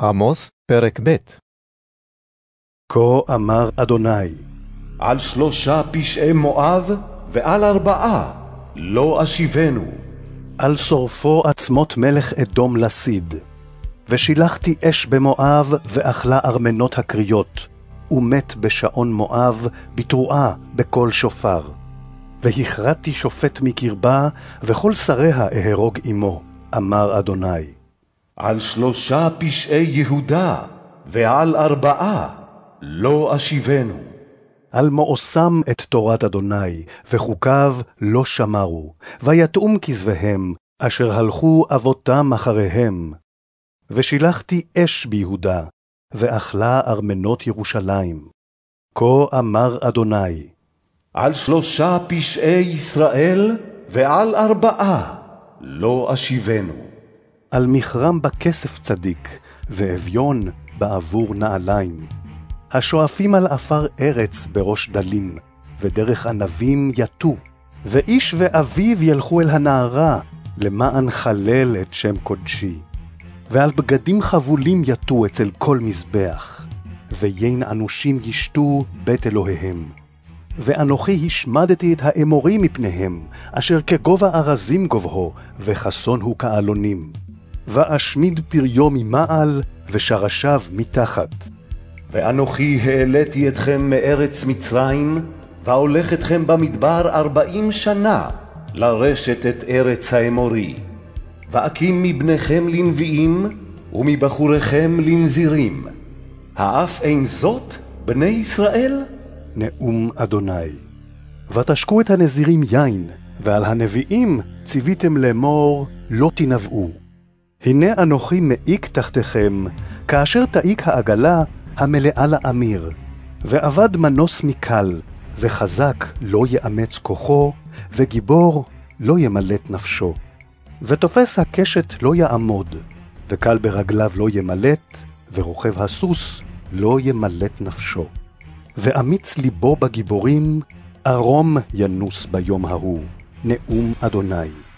עמוס, פרק ב'. כה אמר אדוני, על 3 פשעי מואב ועל 4 לא אשיבנו. על שורפו עצמות מלך אדום לסיד. ושילחתי אש במואב ואכלה ארמנות הקריות, ומת בשעון מואב בתרועה בקול שופר. והכרתי שופט מקרבה, וכל שריה אהרוג עמו, אמר אדוני. על 3 פשעי יהודה ועל 4 לא אשיבנו. על מאוסם את תורת אדוני, וחוקיו לא שמרו, ויתאום כזבהם, אשר הלכו אבותם אחריהם. ושילחתי אש ביהודה, ואכלה ארמנות ירושלים. כה אמר אדוני, על 3 פשעי ישראל ועל 4 לא אשיבנו. על מכרם בכסף צדיק, ואביון בעבור נעליים. השואפים על עפר ארץ בראש דלים, ודרך ענבים יטו, ואיש ואביו ילכו אל הנערה, למען חלל את שם קודשי. ועל בגדים חבולים יטו אצל כל מזבח, ויין אנושים ישתו בית אלוהיהם. ואנוכי השמדתי את האמורים מפניהם, אשר כגובה ארזים גובהו, וחסון הוא כאלונים. ואשמיד פריו ממעל, ושרשיו מתחת. ואנוכי העליתי אתכם מארץ מצרים, והולך אתכם במדבר 40 שנה, לרשת את ארץ האמורי. ואקים מבניכם לנביאים, ומבחוריכם לנזירים. האף אין זאת, בני ישראל? נאום אדוני. ותשקו את הנזירים יין, ועל הנביאים ציוויתם לאמור, לא תנבאו. הנה אנוכי מעיק תחתיכם, כאשר תעיק העגלה המלאה לאמיר. ועבד מנוס מקל, וחזק לא יאמץ כוחו, וגיבור לא ימלט נפשו. ותופס הקשת לא יעמוד, וקל ברגליו לא ימלט, ורוכב הסוס לא ימלט נפשו. ואמיץ ליבו בגיבורים, ארום ינוס ביום ההוא. נאום אדוני.